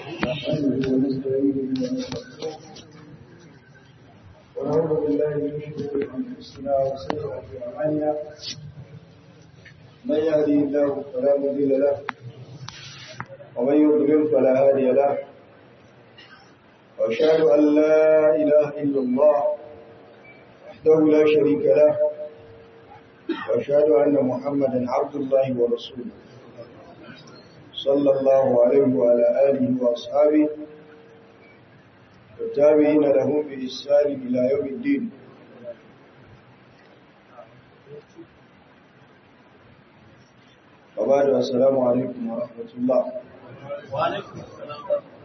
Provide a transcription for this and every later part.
نحمده ونستعينه ونستغفره ونعوذ بالله من شرور انفسنا وسيئات اعمالنا من يهده الله فلا مضل له ومن يضلل فلا هادي له واشهد ان لا اله الا الله وحده لا شريك له واشهد ان محمدا عبد الله ورسوله صلى الله عليه وعلى آله وأصحابه والتابعين لهم بإحسان إلى يوم الدين. وبعد السلام عليكم ورحمة الله. وعليكم السلام.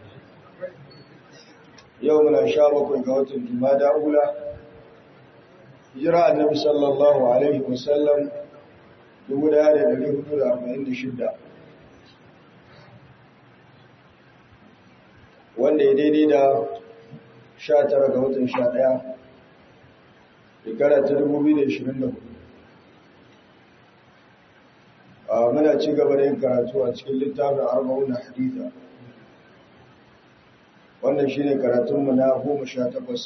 يومنا شابك وقوة الجمادة أولى هجرة النبي صلى الله عليه وسلم جمهورها لديه 46 wanda ya daidai da 19 ga watan 11 shekara ta 2024 muna ci gaba da yin karatu a cikin littafin arba'un haditha wannan shine karatunmu na 18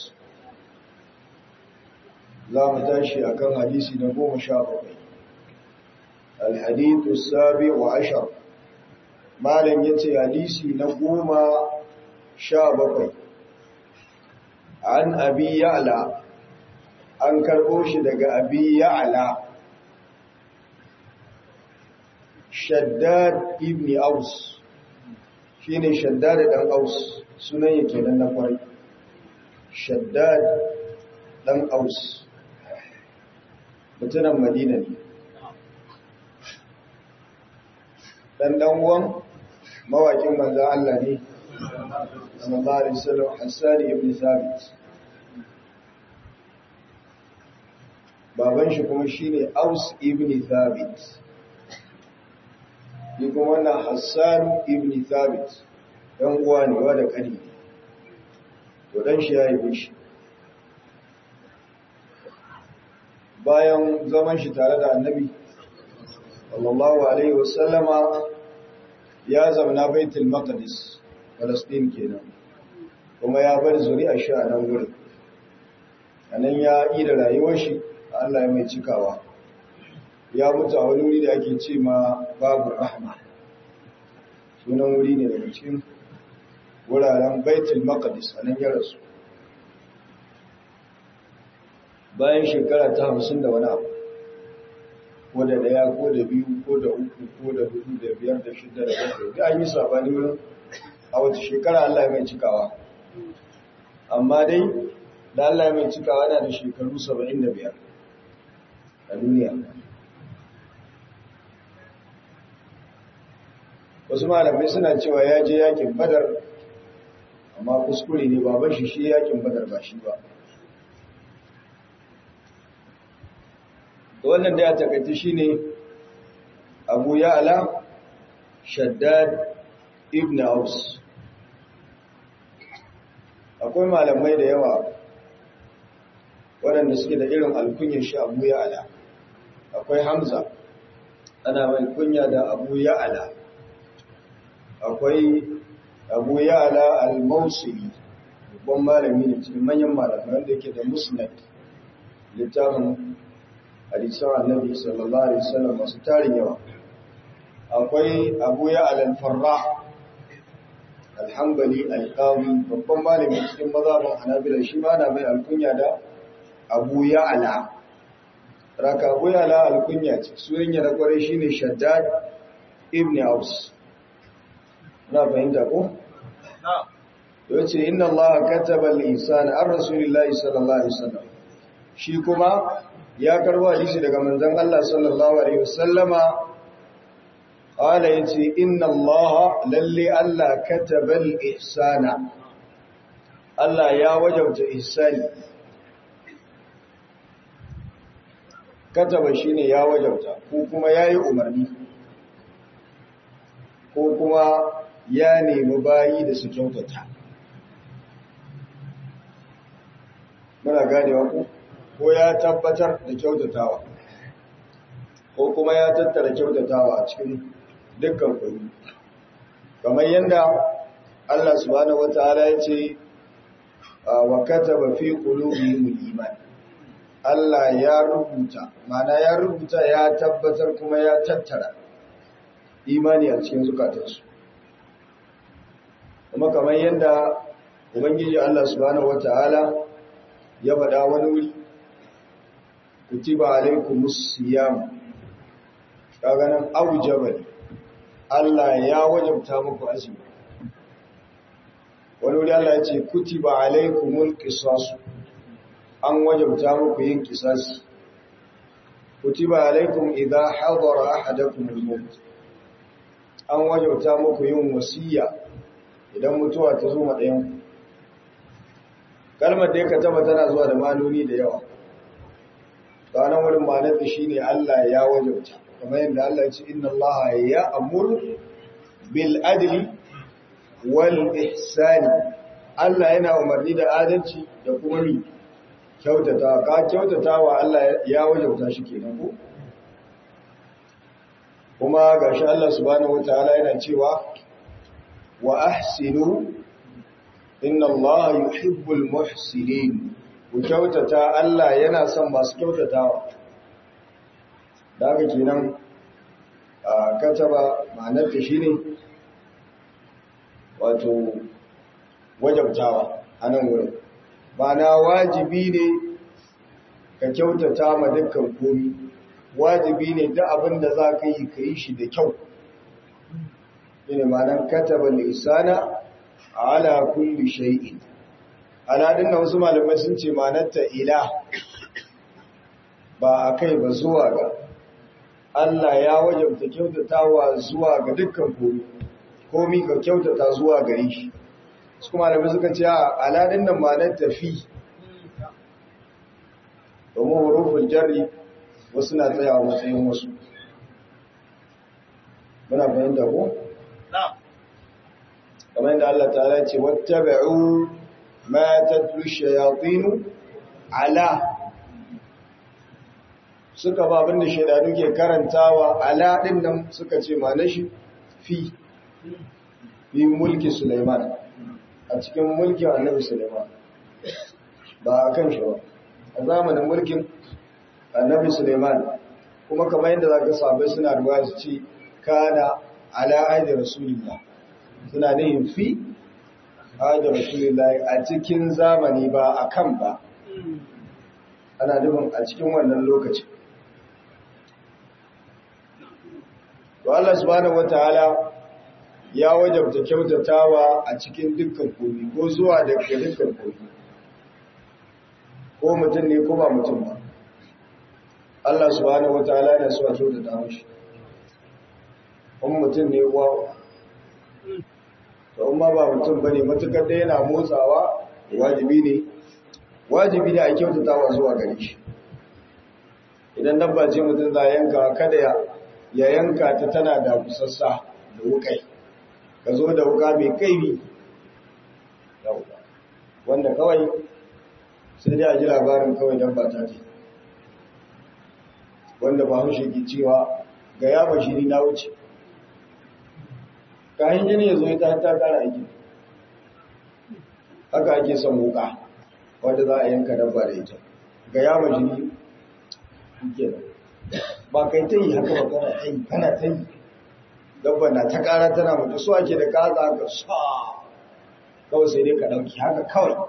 za mu tashi akan hadisi na 17 al-hadithu as-sabi'u 'ashar malam yace hadisi na 17 an abi ya'la an karbo shi daga abi ya'la shaddad ibn aus shine shaddad dan aus sunan yake nan na kwarai shaddad dan aus mutumin madina ne dan uwan mawakin manzo Allah ne sallallahu alaihi wasallam Hassan ibn Thabit baban shi kuma shine Aus ibn Thabit ni kuma wannan Hassan ibn Thabit dan uwa ne wa da kani to dan shi yayi bishi bayan zaman shi tare da Annabi sallallahu alaihi wasallama ya zauna Baitul Maqdis Palestine kenan kuma ya bar zuri'a shi a nan gurin anan ya yi da rayuwar shi Allah ya mai cikawa ya mutu a wani wuri da ake ce ma babu rahma sunan wuri ne daga cikin wuraren Baitul Maqdis anan ya rasu bayan shekara ta 50 da wani abu ko da daya ko da biyu ko da uku ko da hudu da biyar da shida da bakwai da an yi sabani wurin a wata shekara Allah ya mai cikawa amma dai da Allah ya mai cikawa yana da shekaru 75 a duniya wasu malamai suna cewa ya je yakin badar amma kuskure ne baban shi yakin badar ba shi ba wannan da ya takaita shine Abu Ya'la Shaddad ibn Aus akwai malamai da yawa waɗanda suke da irin alkunyar shi Abu Ya'la akwai Hamza ana mai kunya da Abu Ya'la akwai Abu Ya'la al-Mawsili babban malami ne cikin manyan malamai wanda yake da Musnad littafin hadisan Annabi sallallahu alaihi wasallam masu tarin yawa akwai Abu Ya'la al-Farrah al-Hanbali al-Qawi babban malami cikin mazhabin Hanabila shi ma na mai alkunya da Abu Ya'la raka Abu Ya'la alkunya ce sunan ya da kware shine Shaddad ibn Aus na fahimta ko na'am yace inna Allah kataba al-ihsana ar-rasulillahi sallallahu alaihi wasallam shi kuma ya karbo hadisi daga manzon Allah sallallahu alaihi wasallama qala yace inna Allah lalli Allah kataba al-ihsana Allah ya wajabta ihsani kataba shine ya wajabta ko kuma yayi umarni ko kuma ya nemi bayi da su kyautata muna ganewa ko ya tabbatar da kyautatawa ko kuma ya tattara kyautatawa a cikin dukkan kuri kamar yadda Allah subhanahu wataala ya ce wa kataba fi qulubihim iman. Allah ya rubuta, mana ya rubuta ya tabbatar kuma ya tattara imani a cikin zukatansu. Kuma kamar yadda Ubangiji Allah subhanahu wataala ya faɗa wani wuri, kutiba alaikumus siyam, kaga nan aujaba ne, Allah ya wajabta muku azumi. Wani wuri Allah ya ce kutiba alaikumul qisas, an wajabta muku yin qisasi. Kutiba alaikum idha hadara ahadakumul maut, an wajabta muku yin wasiya idan mutuwa ta zo ma ɗayan. Kalmar da ya kataba tana zuwa da manoni da yawa. Kanan wurin ma'anar shi ne Allah ya wajabta, kamar yadda Allah ya ce inna Allah ya amuru bil adli wal ihsani. Allah yana umarni da adalci da kuma mi kyautata. Ka kyautata wa Allah ya wajabta shi kenan ko? Kuma gashi Allah subhanahu wataala yana cewa wa ahsinu inna Allah yuhibbul muhsinin. Ku kyautata, Allah yana son masu kyautatawa. Da haka kenan kataba ma'anar ta shine wato wajabtawa a nan wurin. Ma'ana wajibi ne ka kyautata ma dukkan komi, wajibi ne duk abin da za ka yi shi da kyau. Shine ma'anar kataba lisana ala kulli shay'in. Aladin nan wasu malamai sun ce ma'anarta ila, ba a kai ba zuwa ga. Allah ya wajabta kyautatawa zuwa ga dukkan komi ka kyautata zuwa gare shi. Su kuma malamai suka ce aladin nan ma'anarta fi, domin hurufin jarri wasu na tsayawa matsayin wasu. Muna fahimta ko? kamar yadda Allah ta'ala ce wattaba'u ma tatlu shayatin ala, suka ba abinda shaydanu ke karantawa. Ala din nan suka ce ma nashi fi mulki Sulaiman, a cikin mulkin Annabi Sulaiman, ba akan shi ba, a zamanin mulkin Annabi Sulaiman. Kuma kamar yadda zaka sabai suna ruwaya su ce kana ala aidi rasulillah, suna nihin fi aidi rasulillah, a cikin zamani ba a kan ba, ana nufin a cikin wannan lokaci. To Allah subhanahu wataala ya wajabta kyautatawa a cikin dukkan komi, ko zuwa da dukkan komi, ko mutum ne ko ba mutum ba. Allah subhanahu wataala yana so a kyautata mashi. Mutum ne wa to amma ba mutum bane, matukar da yana motsawa, wajibi ne a kyautatawa zuwa gare shi. Idan dabba ce mutum za yanka, kada ya yanka ta tana da kusassa da wukai, ka zo da wuka mai kaifi wanda kawai sai dai a ji labarin kawai dabba ta ce, wanda ba haushe ke cewa ga ya bashi ni na wuce, kayan jini ya zo ya ta kara aiki. Haka ake son wuka wanda za a yanka dabba da ita, ga ya bashi ni ke ba kai ta yi haka ba, kana ta yi dabba na ta kara tana mutu, so ake da kaza haka sa kawai sai dai ka dauki haka kawai.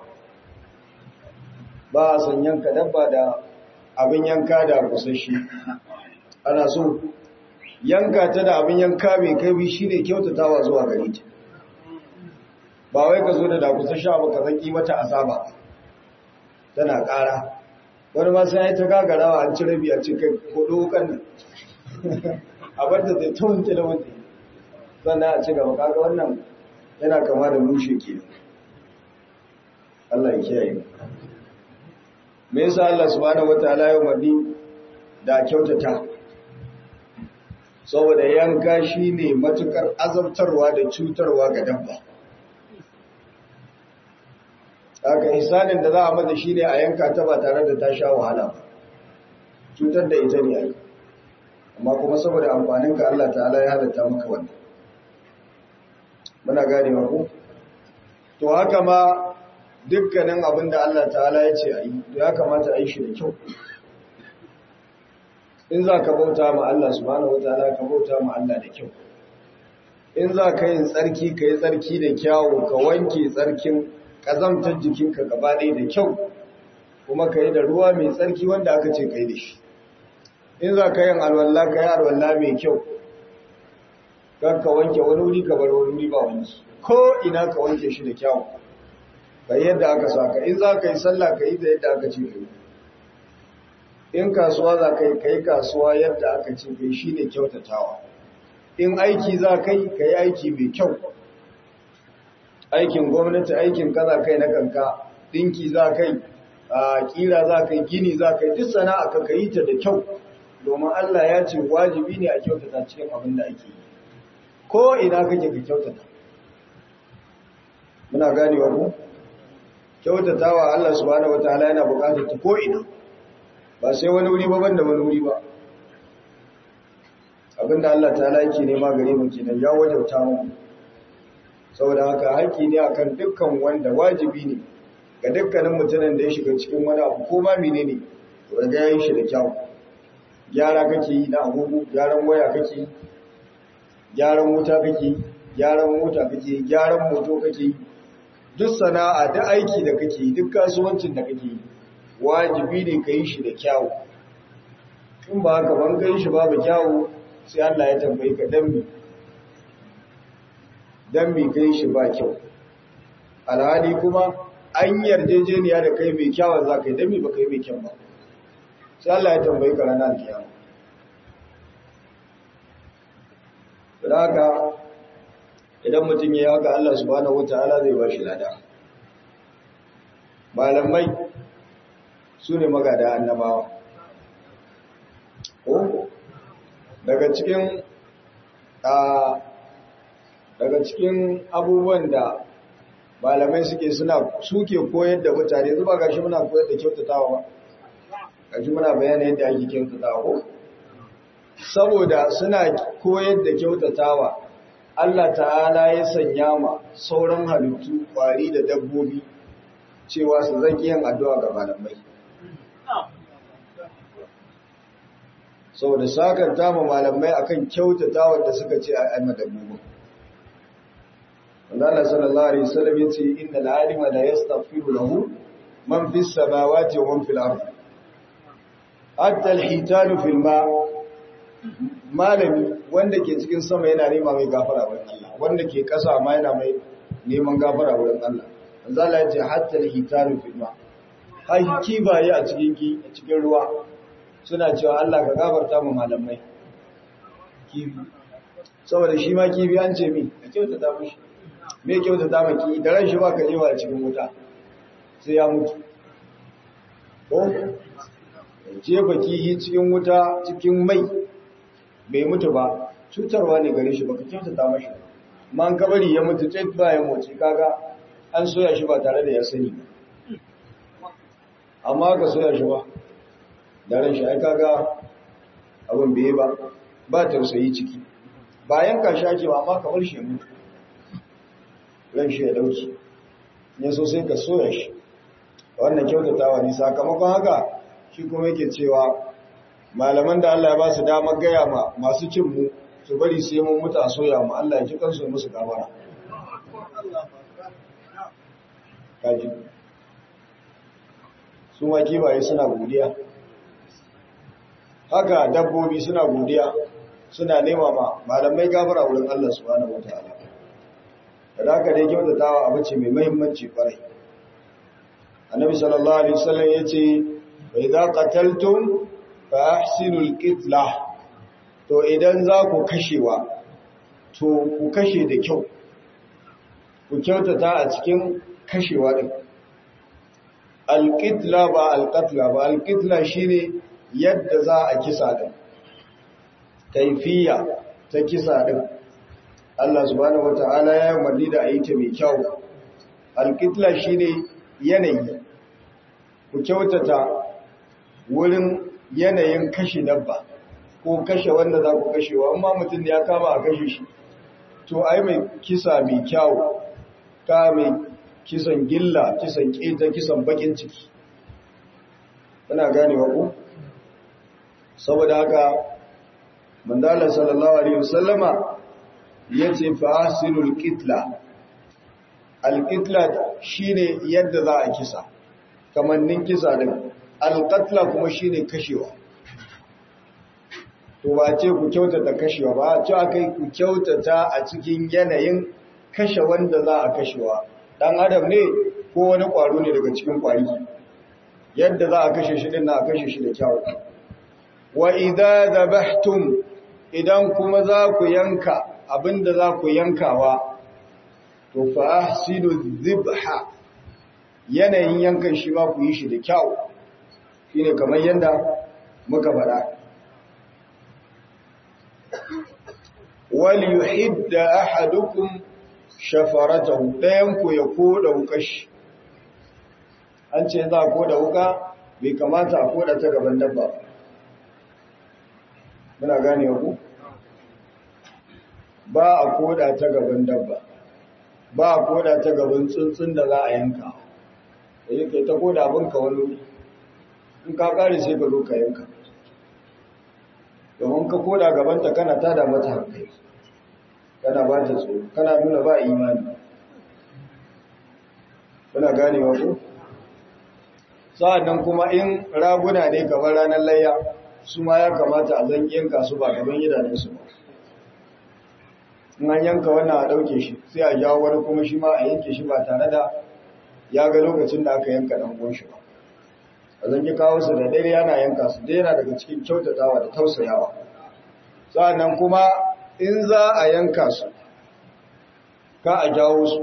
Ba a son yanka dabba da abin yanka da kusashi, ana so yanka ta da abin yanka mai kaifi shi ne kyautatawa zuwa gare ta. Ba wai ka zo da dakusasha ba ka zaki mata asaba tana ƙara, wani ma sai ta gagarawa an ci rabi a cikin kodo kan nan a bar da ta wanke da wanke sannan a ci gaba. Kaga wannan yana kama da mushe ke. Allah ya kiyaye. Me yasa Allah subhanahu wataala ya umarni da kyautata? Saboda yanka shi ne matukar azabtarwa da cutarwa ga dabba. Haka ihsanin da za a mata shi ne a yanka ta ba tare da ta sha wahala ba, cutar da ita ne ai, amma kuma saboda amfaninka Allah ta'ala ya halatta maka wannan. Muna gane ku? to haka ma dukkanin abin da Allah ta'ala ya ce a yi ya kamata a yi shi da kyau. In za ka bauta ma Allah subhanahu wataala ka bauta ma Allah da kyau. In za ka yin tsarki ka yi tsarki da kyawu, ka wanke tsarkin ƙazamtar jikinka gaba ɗaya da kyau, kuma ka yi da ruwa mai tsarki wanda aka ce ka yi da shi. In za ka yin alwallah ka yi alwallah mai kyau, kan ka wanke wani wuri ka bar wani wuri ba wanki, ko ina ka wanke shi da kyawu, ka yi yadda aka sa ka. In za ka yi sallah ka yi da yadda aka ce ka yi. In kasuwa za ka yi kasuwa yadda aka ce ka yi, shi ne kyautatawa. In aiki za ka yi aiki mai kyau, aikin gwamnati, aikin kaza kai na kanka, dinki za ka yi, kira za ka yi, gini za ka yi, duk sana'a ka yi ta da kyau, domin Allah ya ce wajibi ne a kyautata cikin abin da ake yi. Ko ina kake ka kyautata. Muna ganewa ku? Kyautatawa Allah subhanahu wataala yana buƙatar ta ko ina, ba sai wani wuri ba banda wani wuri ba. Abinda Allah ta'ala yake nema gare mu kenan ya wajauta mu. Saboda haka haƙƙi ne akan dukkan wanda wajibi ne ga dukkanin mutumin da ya shiga cikin wani abu ko ma menene to ga yayin shi da kyau. Gyara kake yi na agogo, gyaran waya kake yi, gyaran wuta kake yi, gyaran mota kake yi, gyaran moto kake yi, duk sana'a da aiki da kake yi, duk kasuwancin da kake yi, wajibi ne ka yi shi da kyau. In ba haka ban kai shi babu kyau, sai Allah ya tambaye ka dan mi kai shi ba kyau. Alhali kuma an yarjejeniya da kai mai kyawun za ka yi, dan mi ba kai mai kyau ba, sai Allah ya tambaye ka ranar kiyama. Da haka idan mutum ya yi haka Allah subhanahu wataala zai ba shi lada. Malamai su ne magada annabawa. Daga cikin abubuwan da malamai suke koyar da mutane, zuba gashi muna koyar da kyautatawa ba, gashi muna bayyana yadda ake kyautatawa ko? Saboda suna koyar da kyautatawa, Allah ta'ala ya sanya ma sauran halittu, kwari da dabbobi cewa su zaki yin addu'a ga malamai. Saboda sakanta ma malamai akan kyautatawa da suka ce a aima dabbobin. Allah sallallahu alaihi wasallam yace innal alima la yastaghfiru lahu man fis samawati wa man fil ardi hatta al-hitanu fil ma. Malami wanda ke cikin sama yana nema mai gafara wurin Allah, wanda ke kasa ma yana mai neman gafara wurin Allah. Allah ya ce hatta al-hitanu fil ma. Hai kibaye a cikin ruwa suna cewa Allah ka gafarta mu malamai. Kibi saboda shi ma kibi an ce mi a kyautata mishi. Me kyautata maki da ran shi ba ka jewa cikin wuta sai ya mutu. Ko jefa kihi cikin wuta cikin mai bai mutu ba, cutarwa ne gare shi, baka kyautata mashi. Amma an kabari ya mutu tsaye ba ya moci, kaga an soya shi ba tare da ya sani ba. Amma ka soya shi ba da ran shi, ai kaga abin bai ba tausayi ciki. Bayan ka shake ba, amma kamar shi ya mutu, ran shi ya dauki, ne so sai ka soya shi. Wannan kyautatawa ne. Sakamakon haka shi kuma yake cewa malaman da Allah ya ba su damar gaya ma masu cin mu su bari su yi mun mutu a soya mu, Allah ya ji kansu musu gabara. Kaji su ma kibaye suna godiya, haka dabbobi suna godiya, suna nema ma malamai gabara wurin Allah subhanahu wataala. Da haka dai kyautatawa abu ce mai muhimmanci kwarai. Annabi sallallahu alaihi wasallam yace wa idza qataltum fa ahsinul qitla. To idan za ku kashewa, to ku kashe da kyau, ku kyautata a cikin kashewa din. Al-qitla ba al-qatla ba, al-qitla shine yadda za a kisa din, kaifiya ta kisa din. Allah subhanahu wata'ala ya umarni da a yi ta mai kyau. Al-qitla shine yanayi, ku kyautata wurin yanayin kashe dabba ko kashe wanda za ku kashewa. Amma mutum ya kama a kashe shi, to ai mai kisa mai kyau, ka mai kisan gilla, kisan keta, kisan bakin ciki. Kuna ganewa ku? Saboda haka manzala sallallahu alaihi wasallama yace fa asilul qitla. Al-qitla shine yadda za a kisa, kamannin kisa din. Al-qatla kuma shine kashewa. To ba ce ku kyautata kashewa ba, ce akai ku kyautata a cikin yanayin kashe wanda za a kashewa. Dan adam ne ko wani kwaro ne daga cikin kwari. Yadda za a kashe shi din na a kashe shi da kyau. Wa idza dhabhtum, idan kuma za ku yanka abinda za ku yankawa, to fa ahsinu dhibha, yanayin yankan shi ba ku yi shi da kyau. Shine kamar yanda muka faɗa. Wal yuhidda ahadukum shafaratahu, dayan ku ya koda wukashi. An ce za a koda wuka, bai kamata a koda ta gaban dabba ba. Muna gane ku? Ba a koda ta gaban dabba, ba a koda ta gaban tsuntsun da za a yanka. Da yake ta koda abinka wani, in ka kare sai ka zo ka yanka. Domin ka koda gabanta kana tada mata hankali, kana ba ta tsoro, kana nuna ba imani. Muna gane ku? Sa'annan kuma in raguna ne kamar ranar layya, su ma ya kamata a zan yanka su ba gaban idanunsu ba. In an yanka wannan a ɗauke shi, sai a jawo wani kuma shi ma a yanke shi ba tare da ya ga lokacin da aka yanka ɗan uwan shi ba. A zan ki kawo su da dare yana yanka su, dai yana daga cikin kyautatawa da tausayawa. Sa'annan kuma in za a yanka su, ka a jawo su,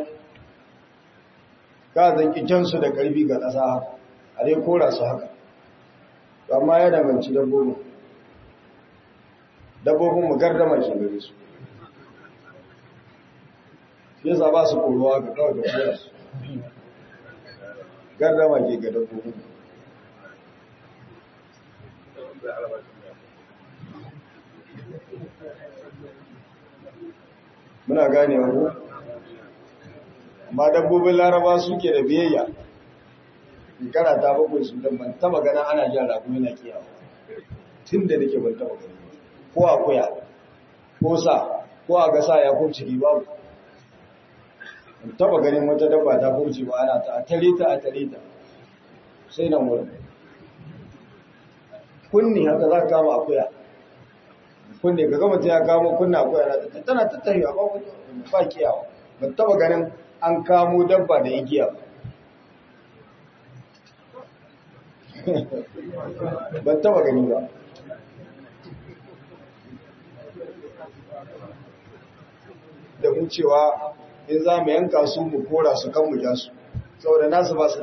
ka zan ki jansu da ƙarfi ga ƙasa haka, a dai kora su haka. Amma ya danganci dabbobin. Dabbobin mu gardama ke gare su. Yasa ba su korowa ga kawai da kora su. Gardama ke ga dabbobin. Muna gane wa amma dabbobin Laraba suke da biyayya. Shekara ta bakwai su dan ban taba ganin ana jan rago yana kiyawa. Tun da nake ban taba gani. Ko akuya, ko sa, ko a gasa ya kurci babu. Ban taba ganin wata dabba ta kurci ba ana ta tare ta. Sai nan wurin. Kunni haka za ka kama akuya. Kunni ka gama ta ya kamo kunna akuya na tana tattarewa ba kiyawa. Ban taba ganin an kamo dabba da igiya ba. Ban taba gani ba. Da mu cewa in za mu yanka su mu kora su kan mu ja su, saboda nasu ba su